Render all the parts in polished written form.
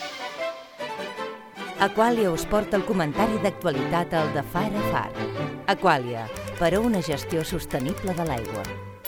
Aquàlia us porta el comentari d'actualitat al de Far a Far. Aquàlia, per a una gestió sostenible de l'aigua.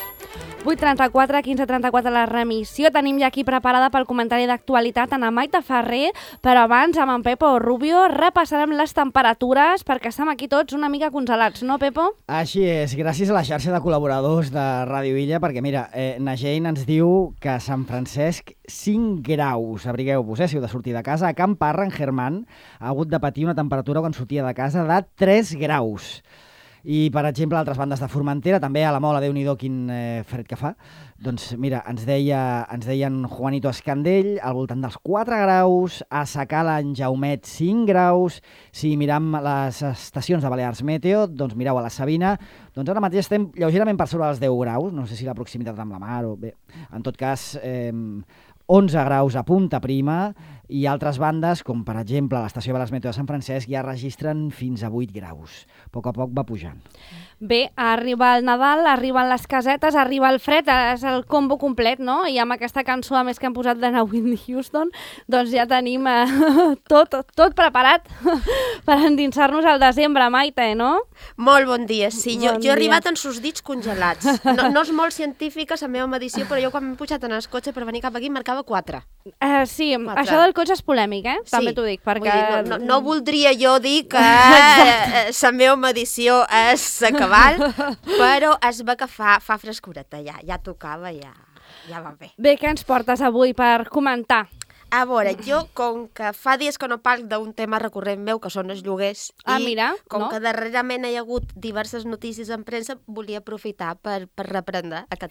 8:34, 15:34 la remissió. Tenim ja aquí preparada pel comentari d'actualitat en Maite Ferrer, però abans amb en Pepo Rubio repassarem les temperatures perquè estem aquí tots una mica congelats, no, Pepo? Així és, gràcies a la xarxa de col·laboradors de Ràdio Illa, perquè mira, Nagein ens diu que a Sant Francesc 5 graus, abrigueu-vos, si heu de sortir de casa. A Can Parra, en Germán, ha hagut de patir una temperatura quan sortia de casa de 3 graus. I, per exemple, a altres bandes de Formentera, també a la Mola, Déu-n'hi-do, quin fred que fa. Doncs mira, ens deien Juanito Escandell, al voltant dels 4 graus, a Sacala, en Jaumet, 5 graus. Si miram les estacions de Balears Meteo, doncs mireu a la Sabina, doncs ara mateix estem lleugerament per sobre dels 10 graus, no sé si la proximitat amb la mar o bé. En tot cas, 11 graus a Punta Prima, i altres bandes, com per exemple l'estació de les Meteo de Sant Francesc, ja registren fins a 8 graus. A poc va pujant. Bé, arriba el Nadal, arriben les casetes, arriba el fred, és el combo complet, no? I amb aquesta cançó, a més que han posat de Whitney Houston, doncs ja tenim tot preparat per endinsar-nos al desembre, Maite, no? Molt bon dia, sí. Jo he arribat amb sus dits congelats. No és molt científica la meva medició, però jo quan m'he pujat en el cotxe per venir cap aquí marcava 4. Sí, 4. Això del cotxe és polèmic, també t'ho dic, perquè... No voldria jo dir que la meva medició és a cabal, però es ve que fa frescureta, ja tocava, ja va bé. Bé, què ens portes avui per comentar? A veure, jo, com que fa dies que no parlo d'un tema recurrent meu, que són els lloguers, que darrerament hi ha hagut diverses notícies en premsa, volia aprofitar per reprendre aquest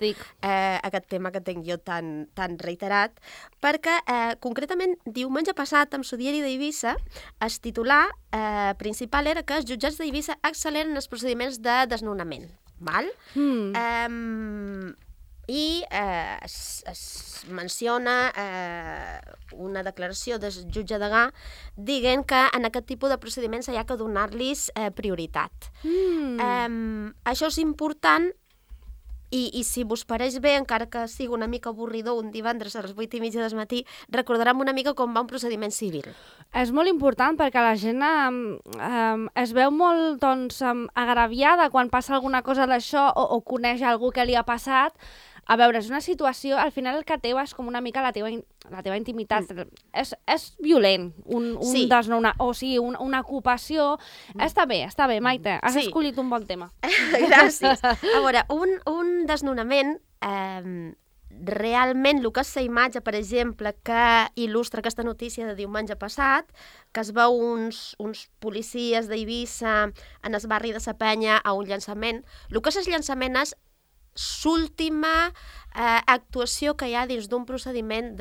tema que tinc jo tan reiterat, perquè concretament diumenge passat, amb el diari d'Eivissa, el titular principal era que els jutjats d'Eivissa acceleren els procediments de desnonament. Val? I es menciona una declaració del jutge Degà dient que en aquest tipus de procediments hi ha que donar-los prioritat. Això és important i si vos pareix bé, encara que sigui una mica avorridor un divendres a les 8:30 del matí, recordarem una mica com va un procediment civil. És molt important perquè la gent es veu molt agraviada quan passa alguna cosa d'això o coneix algú que li ha passat. A veure, és una situació, al final el que teva és com una mica la teva intimitat. És violent, una ocupació. Està bé, Maite, has escollit un bon tema. Gràcies. A veure, un desnonament, realment el que és la imatge, per exemple, que il·lustra aquesta notícia de diumenge passat, que es veu uns policies d'Eivissa en el barri de Sa Penya a un llançament. El que és el llançament és l'última actuació que hi ha dins d'un procediment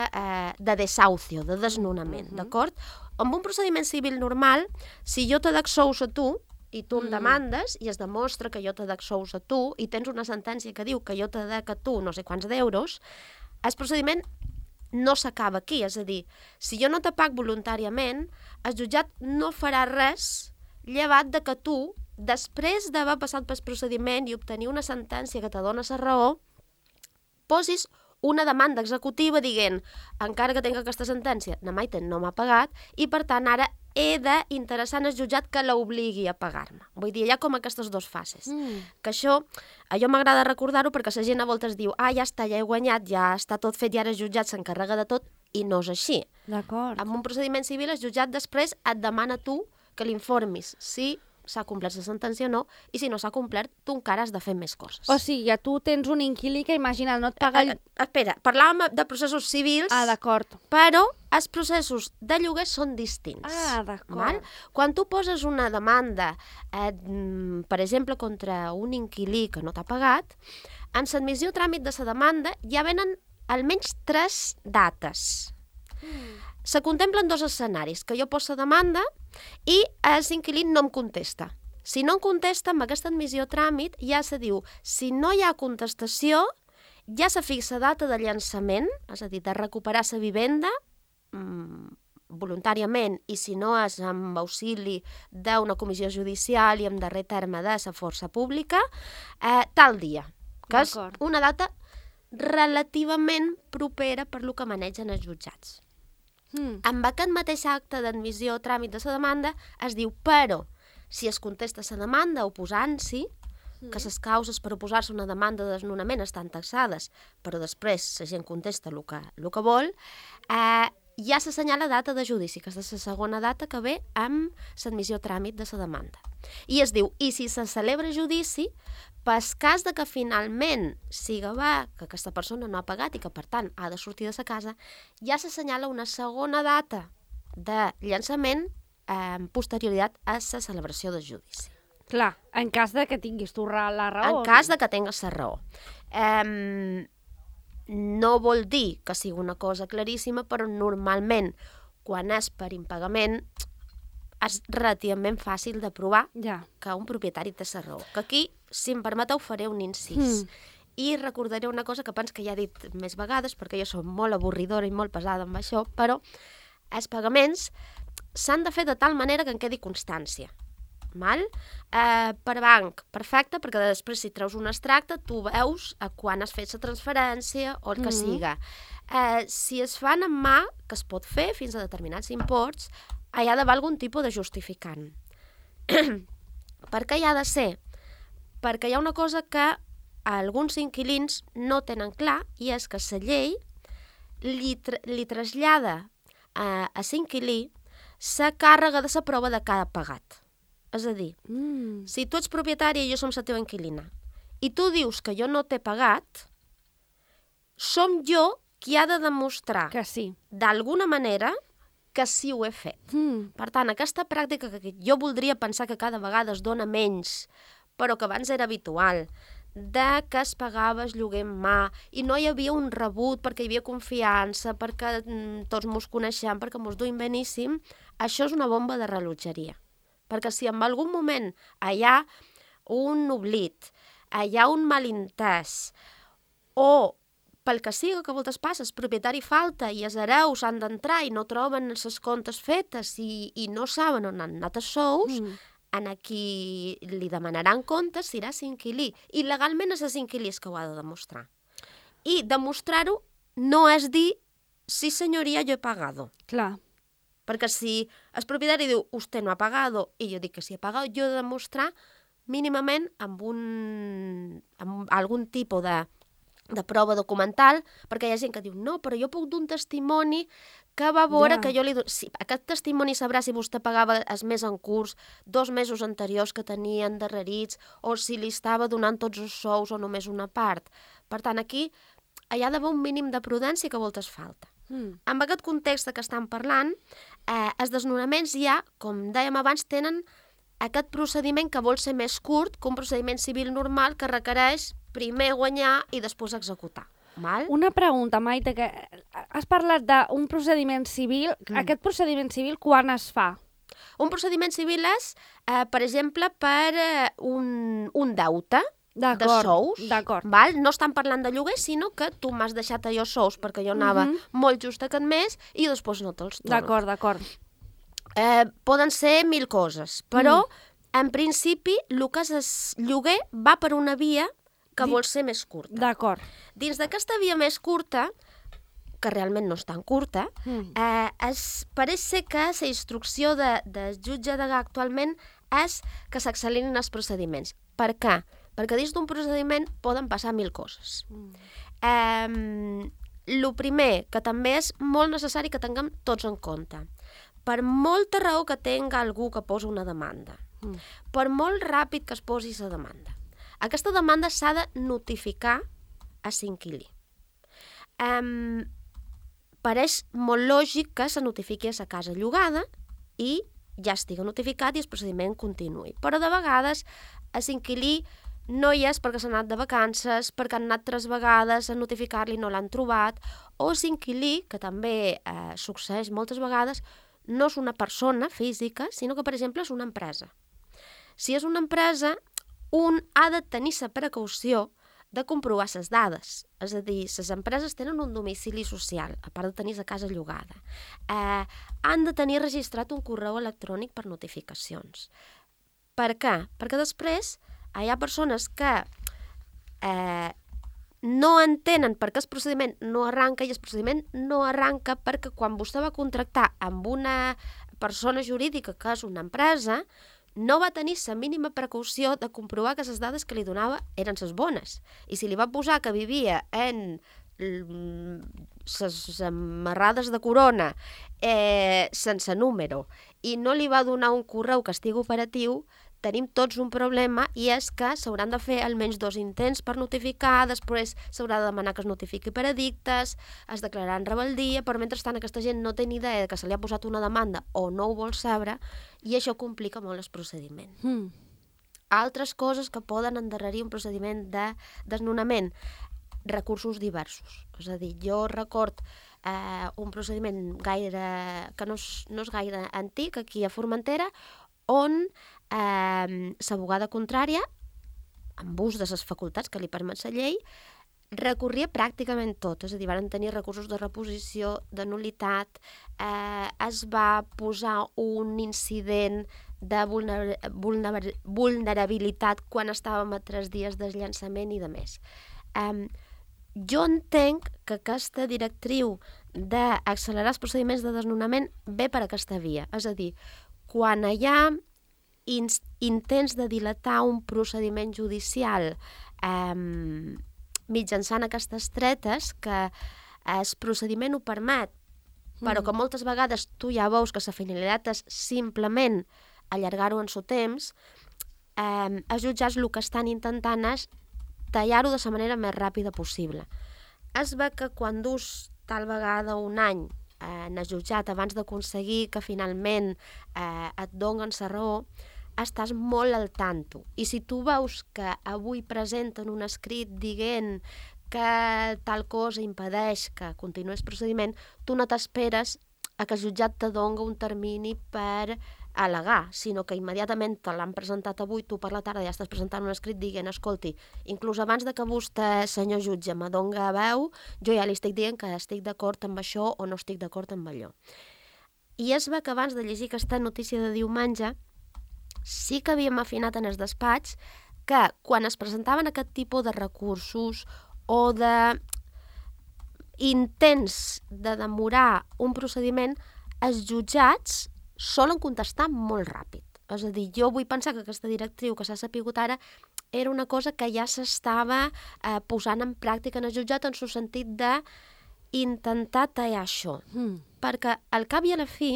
de desahucio, de desnonament, d'acord? Amb un procediment civil normal, si jo te dec sous a tu i tu em demandes i es demostra que jo te dec sous a tu i tens una sentència que diu que jo te dec a tu no sé quants d'euros, el procediment no s'acaba aquí, és a dir, si jo no te pago voluntàriament, el jutjat no farà res llevat de que tu, després d'haver passat pel procediment i obtenir una sentència que te dona la raó, posis una demanda executiva dient, encara que tinc aquesta sentència, na Maite no m'ha pagat i per tant ara he d'interessar en el jutjat que l'obligui a pagar-me. Vull dir, hi ha com aquestes dues fases. Que això, a jo m'agrada recordar-ho perquè la gent a voltes diu ja està, ja he guanyat, ja està tot fet i ara el jutjat s'encarrega de tot, i no és així. D'acord. En un procediment civil el jutjat després et demana a tu que l'informis si s'ha complert la sentència o no, i si no s'ha complert, tu encara has de fer més coses. O sigui, tu tens un inquilí que, imagina, no et paga... Espera, parlàvem de processos civils, d'acord. Però els processos de lloguer són distints. D'acord. Quan tu poses una demanda, per exemple, contra un inquilí que no t'ha pagat, en l'admissió tràmit de la demanda ja venen almenys 3 dates. Se contemplen 2 escenaris, que jo poso demanda i l'inquilí no em contesta. Si no em contesta, amb aquesta admissió a tràmit ja se diu, si no hi ha contestació, ja se fixa data de llançament, és a dir, de recuperar la vivenda voluntàriament i si no és amb auxili d'una comissió judicial i en darrer terme de la força pública, tal dia, que és una data relativament propera per lo que manegen els jutjats. Amb aquest mateix acte d'admissió o tràmit de la demanda es diu, però, si es contesta la demanda oposant-s'hi, que les causes per oposar-se a una demanda de desnonament estan taxades, però després la gent contesta el que vol, ja s'assenyala data de judici, que és la segona data que ve amb l'admissió o tràmit de la demanda. I es diu, i si se celebra judici, pel cas de que finalment siga que aquesta persona no ha pagat i que, per tant, ha de sortir de la casa, ja s'assenyala una segona data de llançament amb posterioritat a la celebració del judici. Clar, en cas de que tinguis tu la raó. En cas de que tingues la raó. No vol dir que sigui una cosa claríssima, però normalment, quan és per impagament, és relativament fàcil de provar que un propietari té la raó. Que aquí, si em permeteu, faré un incís. I recordaré una cosa que penso que ja he dit més vegades, perquè jo soc molt avorridora i molt pesada amb això, però els pagaments s'han de fer de tal manera que en quedi constància. Per banc, perfecte, perquè després si treus un extracte tu veus quan has fet la transferència o el que siga. Si es fan en mà, que es pot fer fins a determinats imports, hi ha d'haver algun tipus de justificant. Per què hi ha de ser? Perquè hi ha una cosa que alguns inquilins no tenen clar, i és que la llei li trasllada a l'inquilí la càrrega de la prova de cada pagat. És a dir, si tu ets propietària i jo som la teva inquilina, i tu dius que jo no t'he pagat, som jo qui ha de demostrar que sí, d'alguna manera, que sí ho he fet. Per tant, aquesta pràctica que jo voldria pensar que cada vegada es dona menys, però que abans era habitual, de que es pagava el lloguer en mà i no hi havia un rebut perquè hi havia confiança, perquè tots mos coneixem, perquè mos duim beníssim, això és una bomba de rellotgeria. Perquè si en algun moment hi ha un oblit, hi ha un malentès, o pel que sigui que voltes passa, el propietari falta i els hereus han d'entrar i no troben les comptes fetes i no saben on han anat els sous, en qui li demanaran comptes serà l'inquilí. I legalment és l'inquilí que ho ha de demostrar. I demostrar-ho no és dir sí senyoria, jo he pagado. Clar. Perquè si el propietari diu usted no ha pagado i jo dic que sí he pagat, jo he de demostrar mínimament amb algun tipus de prova documental, perquè hi ha gent que diu no, però jo puc dur un testimoni que va veure que jo li dono... Sí, aquest testimoni sabrà si vostè pagava els mes en curs, 2 mesos anteriors que tenien endarrerits, o si li estava donant tots els sous o només una part. Per tant, aquí hi ha d'haver un mínim de prudència que voltes falta. En aquest context que estem parlant, els desnonaments ja, com dèiem abans, tenen aquest procediment que vol ser més curt que un procediment civil normal que requereix primer guanyar i després executar. Una pregunta, Maite, que has parlat d'un procediment civil. Aquest procediment civil quan es fa? Un procediment civil és, per exemple, per un deute de sous. No estan parlant de lloguer, sinó que tu m'has deixat allò sous perquè jo anava molt just aquest mes i després no te'ls torno. D'acord. Poden ser 1000 coses, però en principi el que és el lloguer va per una via que vol ser més curta. D'acord. Dins d'aquesta via més curta, que realment no és tan curta, pareix ser que la instrucció del jutge degà actualment és que s'accelerin els procediments. Per què? Perquè dins d'un procediment poden passar 1000 coses. El primer, que també és molt necessari que tinguem tots en compte, per molta raó que tenga algú que posa una demanda, per molt ràpid que es posi la demanda, aquesta demanda s'ha de notificar a l'inquilí. Pareix molt lògic que se notifiqui a la casa llogada i ja estigui notificat i el procediment continuï. Però de vegades l'inquilí no hi és perquè s'ha anat de vacances, perquè han anat 3 vegades a notificar-li i no l'han trobat, o l'inquilí, que també succeeix moltes vegades, no és una persona física, sinó que, per exemple, és una empresa. Si és una empresa, un ha de tenir la precaució de comprovar les dades. És a dir, les empreses tenen un domicili social, a part de tenir la casa llogada. Han de tenir registrat un correu electrònic per notificacions. Per què? Perquè després hi ha persones que no entenen per què el procediment no arranca, i el procediment no arranca perquè quan vostè va contractar amb una persona jurídica que és una empresa, no va tenir la mínima precaució de comprovar que les dades que li donava eren les bones. I si li va posar que vivia en les amarrades de corona sense número i no li va donar un correu que estigui operatiu, tenim tots un problema, i és que s'hauran de fer almenys 2 intents per notificar, després s'haurà de demanar que es notifiqui per edictes, es declararan rebeldia, però mentrestant aquesta gent no té ni idea que se li ha posat una demanda o no ho vol saber, i això complica molt el procediment. Altres coses que poden endarrerir un procediment de desnonament, recursos diversos. És a dir, jo record un procediment que no és gaire antic, aquí a Formentera, on l'abogada contrària, amb ús de les facultats que li permet la llei, recorria pràcticament tot. És a dir, van tenir recursos de reposició, de nul·litat, es va posar un incident de vulnerabilitat quan estàvem a 3 dies del llançament i de més. Jo entenc que aquesta directriu d'accelerar els procediments de desnonament ve per aquesta via. És a dir, quan hi ha intents de dilatar un procediment judicial mitjançant aquestes tretes, que el procediment ho permet, però que moltes vegades tu ja veus que la finalitat és simplement allargar-ho en el temps, els jutjats el que estan intentant és tallar-ho de la manera més ràpida possible. Es ve que quan dus tal vegada un any en el jutjat abans d'aconseguir que finalment et donen la raó, estàs molt al tanto. I si tu veus que avui presenten un escrit dient que tal cosa impedeix que continuï el procediment, tu no t'esperes a que el jutjat te doni un termini per al·legar, sinó que immediatament te l'han presentat avui, tu per la tarda ja estàs presentant un escrit dient, escolti, inclús abans de que vostè, senyor jutge, me doni veu, jo ja li estic dient que estic d'acord amb això o no estic d'acord amb allò. I es ve que abans de llegir aquesta notícia de diumenge, sí que havíem afinat en el despatx que quan es presentaven aquest tipus de recursos o d'intents de demorar un procediment, els jutjats solen contestar molt ràpid. És a dir, jo vull pensar que aquesta directriu que s'ha sapigut ara era una cosa que ja s'estava posant en pràctica en el jutjat en el sentit d'intentar tallar això. Perquè al cap i a la fi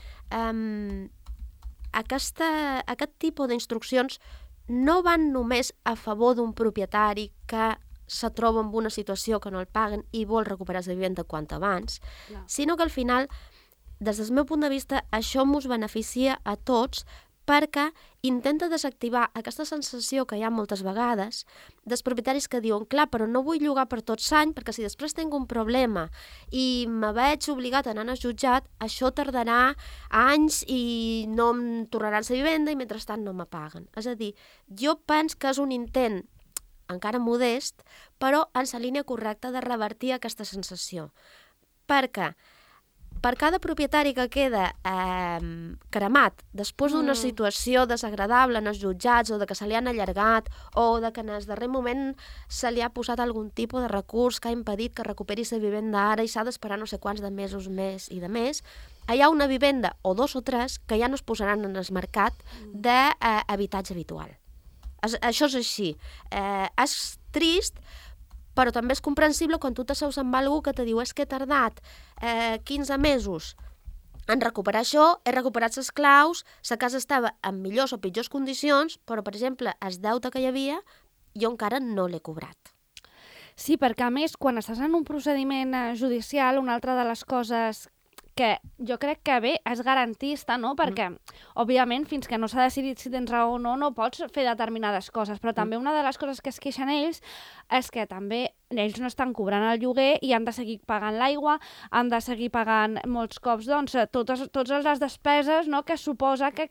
aquest tipus d'instruccions no van només a favor d'un propietari que se troba en una situació que no el paguen i vol recuperar la vivenda quant abans, sinó que al final, des del meu punt de vista, això ens beneficia a tots perquè intenta desactivar aquesta sensació que hi ha moltes vegades dels propietaris que diuen, clar, però no vull llogar per tot l'any perquè si després tinc un problema i me veig obligat a anar al jutjat, això tardarà anys i no em tornaran la vivenda i mentrestant no me paguen. És a dir, jo penso que és un intent encara modest, però en la línia correcta de revertir aquesta sensació. Perquè per cada propietari que queda cremat després d'una situació desagradable en els jutjats o de que se li han allargat o de que en el darrer moment se li ha posat algun tipus de recurs que ha impedit que recuperi la vivenda ara i s'ha d'esperar no sé quants de mesos més i de més, hi ha una vivenda o 2 o 3 que ja no es posaran en el mercat d'habitatge habitual. Això és així. És trist, però també és comprensible quan tu t'asseus amb algú que te diu és que he tardat 15 mesos en recuperar això, he recuperat les claus, la casa estava en millors o pitjors condicions, però, per exemple, el deute que hi havia, jo encara no l'he cobrat. Sí, perquè a més, quan estàs en un procediment judicial, una altra de les coses que jo crec que bé és garantista, no? Perquè, òbviament, fins que no s'ha decidit si tens raó o no, no pots fer determinades coses, però també una de les coses que es queixen ells és que també ells no estan cobrant el lloguer i han de seguir pagant l'aigua, han de seguir pagant molts cops, doncs, totes les despeses, no?, que suposa que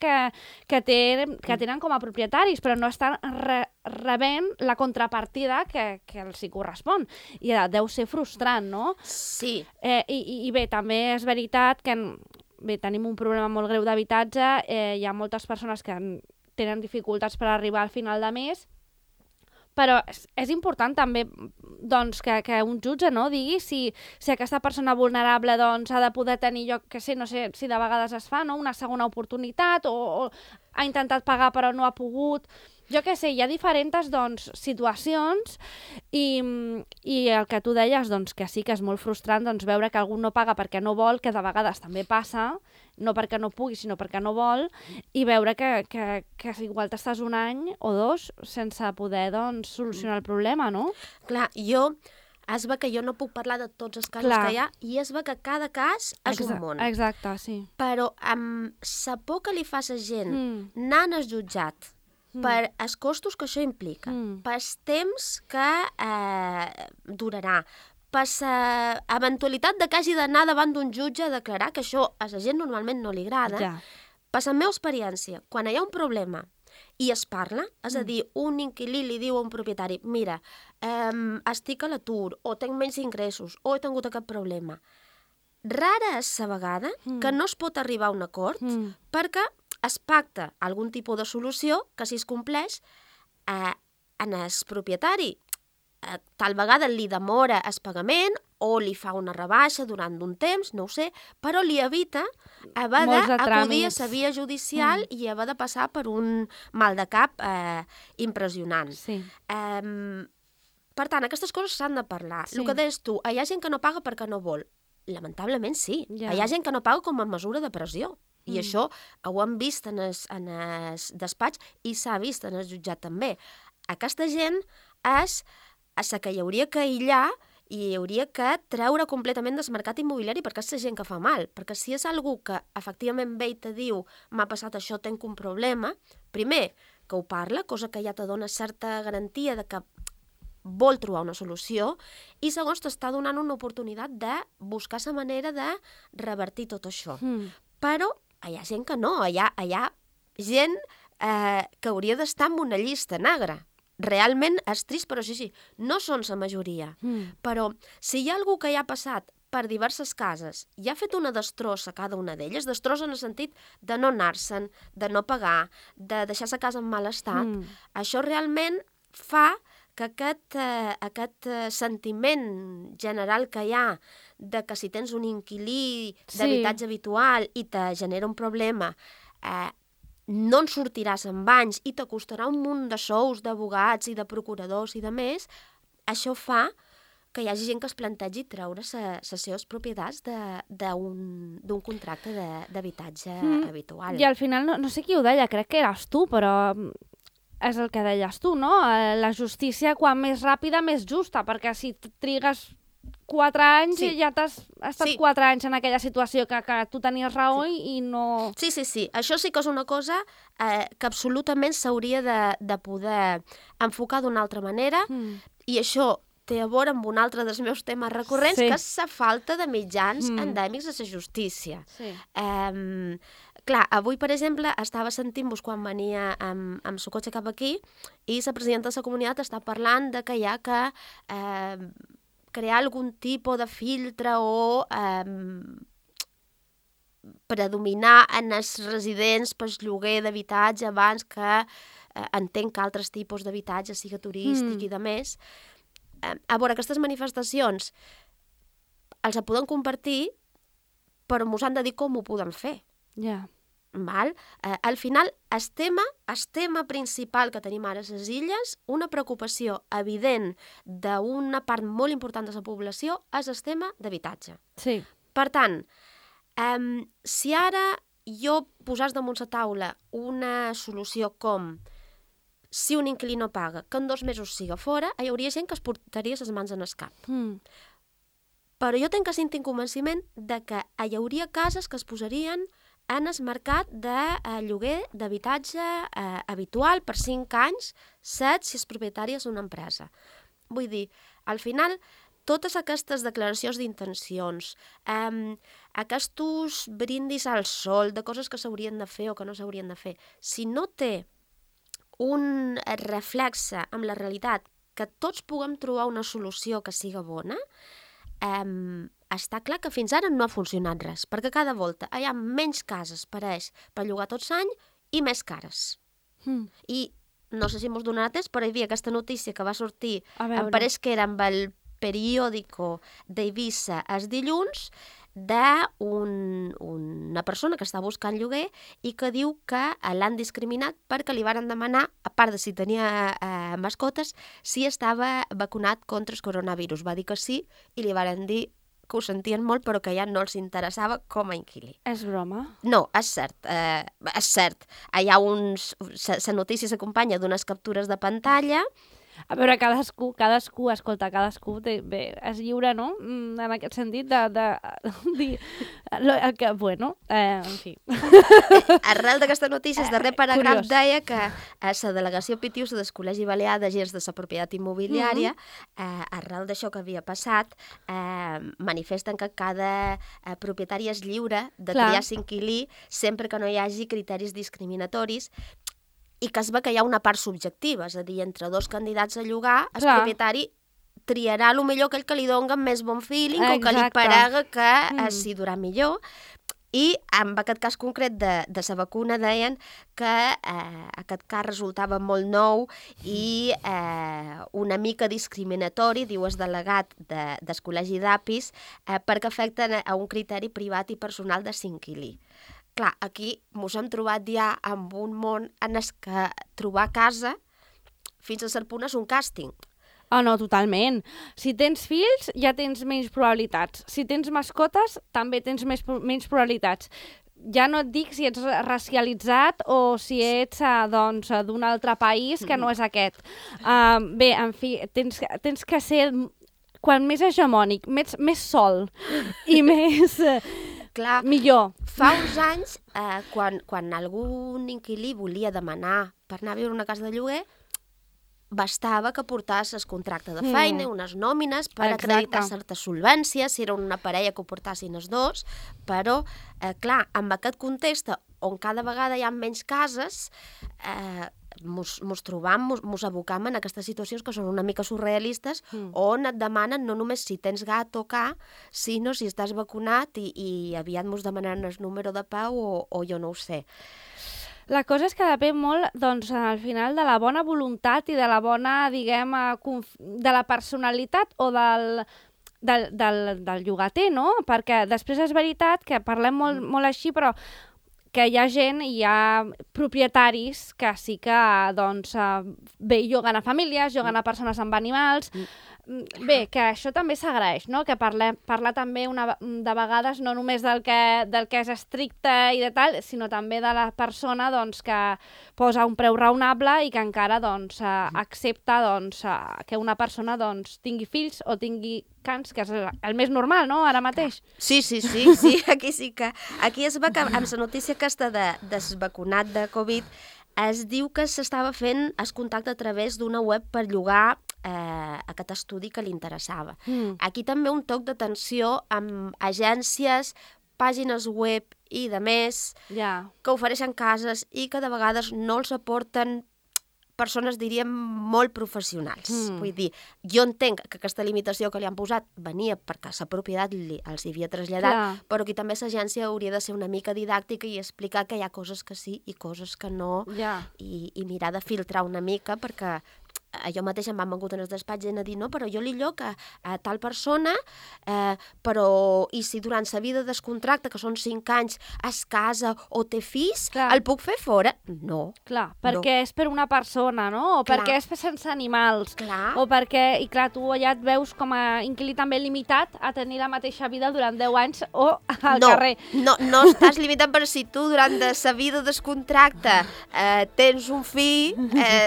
tenen com a propietaris, però no estan rebent la contrapartida que els hi correspon. I deu ser frustrant, no? Sí. I bé, també és veritat que tenim un problema molt greu d'habitatge, hi ha moltes persones que tenen dificultats per arribar al final de mes, Però és important també doncs, que un jutge digui si aquesta persona vulnerable doncs, ha de poder tenir, jo que sé, no sé si de vegades es fa, una segona oportunitat o ha intentat pagar però no ha pogut. Jo què sé, hi ha diferents situacions i el que tu deies, que sí que és molt frustrant veure que algú no paga perquè no vol, que de vegades també passa, no perquè no pugui, sinó perquè no vol, i veure que igual t'estàs un any o dos sense poder solucionar el problema, no? Clar, es ve que jo no puc parlar de tots els casos que hi ha i es ve que cada cas és un món. Exacte, sí. Però amb la por que li fa la gent anant al jutjat per els costos que això implica, per els temps que durarà, per l'eventualitat de que hagi d'anar davant d'un jutge a declarar, que això a la gent normalment no li agrada, per la meva experiència, quan hi ha un problema i es parla, és a dir, un inquilí li diu a un propietari, mira, estic a l'atur, o tenc menys ingressos, o he tingut aquest problema. Rara és la vegada que no es pot arribar a un acord perquè es pacta algun tipus de solució que si es compleix en el propietari tal vegada li demora el pagament o li fa una rebaixa durant un temps, no ho sé, però li evita haver d'acudir a la via judicial i haver de passar per un mal de cap impressionant. Sí. Per tant, aquestes coses s'han de parlar. El que deies tu, hi ha gent que no paga perquè no vol. Lamentablement sí. Hi ha gent que no paga com a mesura de pressió. I això ho hem vist en el despatx i s'ha vist en el jutjat també. Aquesta gent és la que hi hauria que aïllar i hi hauria que treure completament del mercat immobiliari perquè és la gent que fa mal. Perquè si és algú que efectivament ve i te diu m'ha passat això, tenc un problema, primer, que ho parla, cosa que ja te dona certa garantia de que vol trobar una solució, i segons t'està donant una oportunitat de buscar la manera de revertir tot això. Però hi ha gent que no, hi ha gent que hauria d'estar en una llista negra. Realment és trist, però sí, no són la majoria. Però si hi ha algú que hi ha passat per diverses cases i ha fet una destrossa a cada una d'elles, destrossa en el sentit de no anar-se'n, de no pagar, de deixar la casa en mal estat, això realment fa que aquest sentiment general que hi ha de que si tens un inquilí d'habitatge habitual i te genera un problema, no en sortiràs amb anys i t'acostarà un munt de sous d'abogats i de procuradors i de més, això fa que hi hagi gent que es plantegi treure les seves propietats d'un contracte d'habitatge habitual. I al final, no sé qui ho deia, crec que eres tu, però és el que deies tu, no? La justícia, quan més ràpida, més justa, perquè si trigues 4 anys i ja t'has estat 4 anys en aquella situació que tu tenies raó i no... Sí. Això sí que és una cosa que absolutament s'hauria de poder enfocar d'una altra manera i això té a veure amb un altre dels meus temes recurrents, que és la falta de mitjans endèmics de la justícia. Clar, avui, per exemple, estava sentint-vos quan venia amb el cotxe cap aquí i la presidenta de la comunitat està parlant de que hi ha que crear algun tipus de filtre o predominar en els residents per lloguer d'habitatge abans que entenc que altres tipus d'habitatge, sigui turístic i de més. A veure, aquestes manifestacions els poden compartir, però mos han de dir com ho podem fer. Val? Al final, el tema principal que tenim ara a les illes, una preocupació evident d'una part molt important de la població, és el tema d'habitatge. Sí. Per tant, si ara jo posàs damunt la taula una solució com si un inquilí no paga, que en 2 mesos siga fora, hi hauria gent que es portaria les mans en el cap. Però jo tinc el convenciment de que hi hauria cases que es posarien en el mercat de lloguer d'habitatge habitual per 5 anys, 7 si és propietària d'una empresa. Vull dir, al final, totes aquestes declaracions d'intencions, aquests brindis al sol de coses que s'haurien de fer o que no s'haurien de fer, si no té un reflexe amb la realitat que tots puguem trobar una solució que siga bona, està clar que fins ara no ha funcionat res, perquè cada volta hi ha menys cases per llogar tots l'any i més cares. I no sé si mos donarà temps, però hi havia aquesta notícia que va sortir, A veure. em pareix que era amb el periòdico d'Eivissa els dilluns, d'una persona que està buscant lloguer i que diu que l'han discriminat perquè li varen demanar, a part de si tenia mascotes, si estava vacunat contra el coronavirus. Va dir que sí i li varen dir que ho sentien molt però que ja no els interessava com a inquilí. És broma? No, és cert. És cert. Hi ha la notícia s'acompanya d'unes captures de pantalla. A veure, cadascú, escolta, cadascú és lliure, no? En aquest sentit de dir el que, bueno, en fi. Arrel d'aquesta notícia, el darrer paràgraf Curiós. deia que la delegació Pitiusa del Col·legi Balear d'Agents de la Propietat Immobiliària, arrel d'això que havia passat, manifesten que cada propietari és lliure de Clar. triar l'inquilí sempre que no hi hagi criteris discriminatoris i que es ve que hi ha una part subjectiva, és a dir, entre dos candidats a llogar, el Clar. propietari triarà el millor aquell que li dona més bon feeling o que li Exacte. parega que s'hi durà millor. I en aquest cas concret de la vacuna deien que aquest cas resultava molt nou i una mica discriminatori, diu el delegat del Col·legi d'Apis, perquè afecten a un criteri privat i personal de l'inquilí. Clar, aquí mos hem trobat ja amb un món en el que trobar casa fins a cert punt és un càsting. Ah, no, totalment. Si tens fills, ja tens menys probabilitats. Si tens mascotes, també tens menys probabilitats. Ja no et dic si ets racialitzat o si ets doncs, d'un altre país que no és aquest. Bé, en fi, tens que ser, quan més hegemònic, més sol i més... Clar, millor. fa uns anys, quan algun inquilí volia demanar per anar a viure a una casa de lloguer, bastava que portàs el contracte de feina, unes nòmines, per acreditar certa solvència, si era una parella que ho portassin els dos, però, clar, amb aquest context on cada vegada hi ha menys cases, mos trobam, mos abocam en aquestes situacions que són una mica surrealistes, on et demanen no només si tens gat o ca, sinó si estàs vacunat i aviat mos demanaran el número de pau o jo no ho sé. La cosa és que depèn molt, doncs, al final, de la bona voluntat i de la bona, diguem, de la personalitat o del llogater, no? Perquè després és veritat que parlem molt així, però que hi ha gent, hi ha propietaris que sí que, doncs, bé, lloguen a famílies, lloguen a persones amb animals. Bé, que això també s'agraeix, no? Que parlar també de vegades no només del que és estricte i de tal, sinó també de la persona doncs, que posa un preu raonable i que encara doncs, accepta doncs, que una persona doncs, tingui fills o tingui cans, que és el més normal, no?, ara mateix. Sí, aquí sí que... Aquí es va que amb la notícia aquesta del vacunat de Covid es diu que s'estava fent el contacte a través d'una web per llogar aquest estudi que li interessava. Aquí també un toc d'atenció amb agències, pàgines web i de més, que ofereixen cases i que de vegades no els aporten persones, diríem, molt professionals. Vull dir, jo entenc que aquesta limitació que li han posat venia perquè la propietat els hi havia traslladat, però aquí també l'agència hauria de ser una mica didàctica i explicar que hi ha coses que sí i coses que no, i mirar de filtrar una mica, perquè jo mateixa em van vengut en el despatx a dir, no, però jo li lloc a tal persona, però i si durant la vida del contracte, que són 5 anys, es casa o té fills, el puc fer fora? No. Clar, perquè és per una persona, no? O perquè és sense animals. O perquè, i clar, tu allà et veus com a inquilí també limitat a tenir la mateixa vida durant 10 anys o al carrer. No estàs limitat, però si tu durant la vida del contracte tens un fill...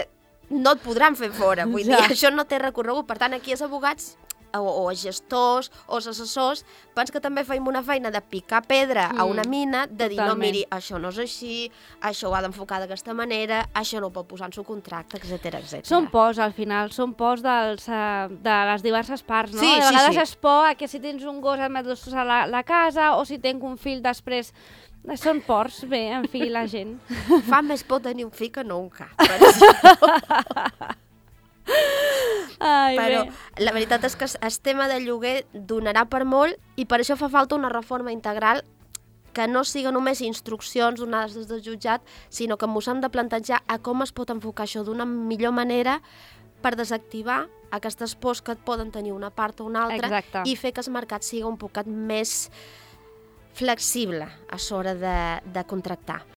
no et podran fer fora, vull dir, això no té recorregut. Per tant, aquí els abogats o els gestors o els assessors penso que també feim una feina de picar pedra a una mina, de dir, no, miri, això no és així, això ho ha d'enfocar d'aquesta manera, això no ho pot posar en seu contracte, etc. Són pors, al final, són pors de les diverses parts, no? De vegades és por que si tens un gos et metus a la casa o si tens un fill després... Són ports, bé, en fi, la gent. Fa més por tenir un fill que no un cap. Però la veritat és que el tema del lloguer donarà per molt i per això fa falta una reforma integral que no siguin només instruccions donades des del jutjat, sinó que ens hem de plantejar a com es pot enfocar això d'una millor manera per desactivar aquestes pors que et poden tenir una part o una altra. Exacte. I fer que el mercat sigui un poquet més flexible a l'hora de contractar.